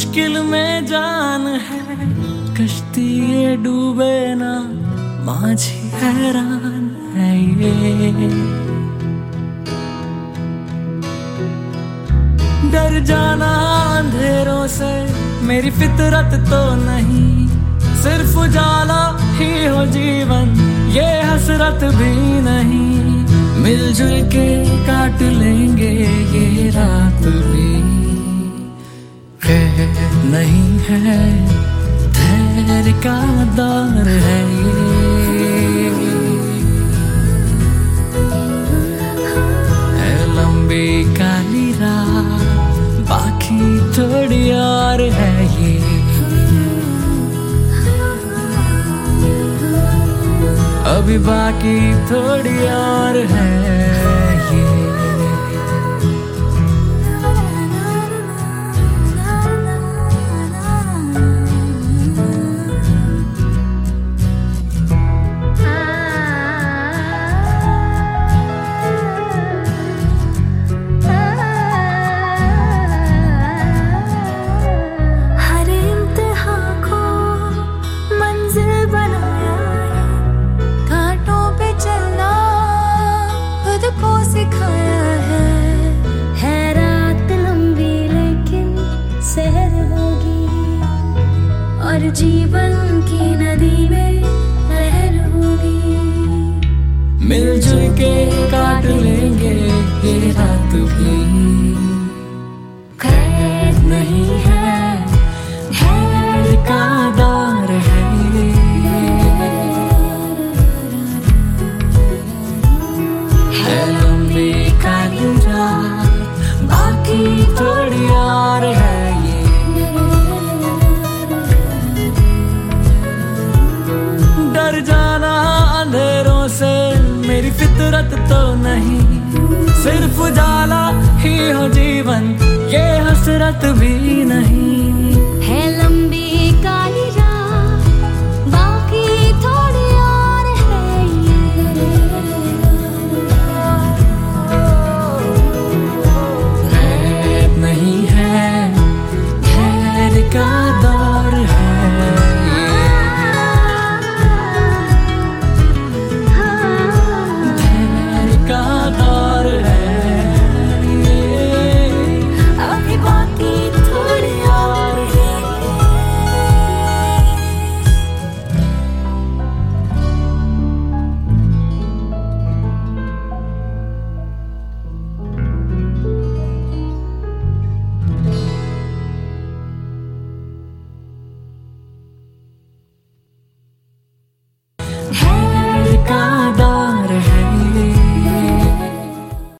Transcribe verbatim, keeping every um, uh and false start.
मुश्किल में जान है कश्ती ये डूबे ना, माझी हैरान है ये। डर जाना अंधेरों से मेरी फितरत तो नहीं, सिर्फ उजाला ही हो जीवन ये हसरत भी नहीं। मिलजुल के काट लेंगे ये रात भी, खैर नहीं है धैर्य का दौर है ये। है लंबी काली रात बाकी थोड़ी और है ये। अभी बाकी थोड़ी और है ये। सिखाया है, है रात लंबी लेकिन सहर होगी, और जीवन की नदी में लहर होगी। मिलजुल के काट लेंगे ये रात भी, खैर नहीं है धैर्य का दौर है ये। काली रात बाकी थोड़ी और है ये। डर जाना अंधेरों से मेरी फितरत तो नहीं, सिर्फ उजाला ही हो जीवन ये हसरत भी नहीं।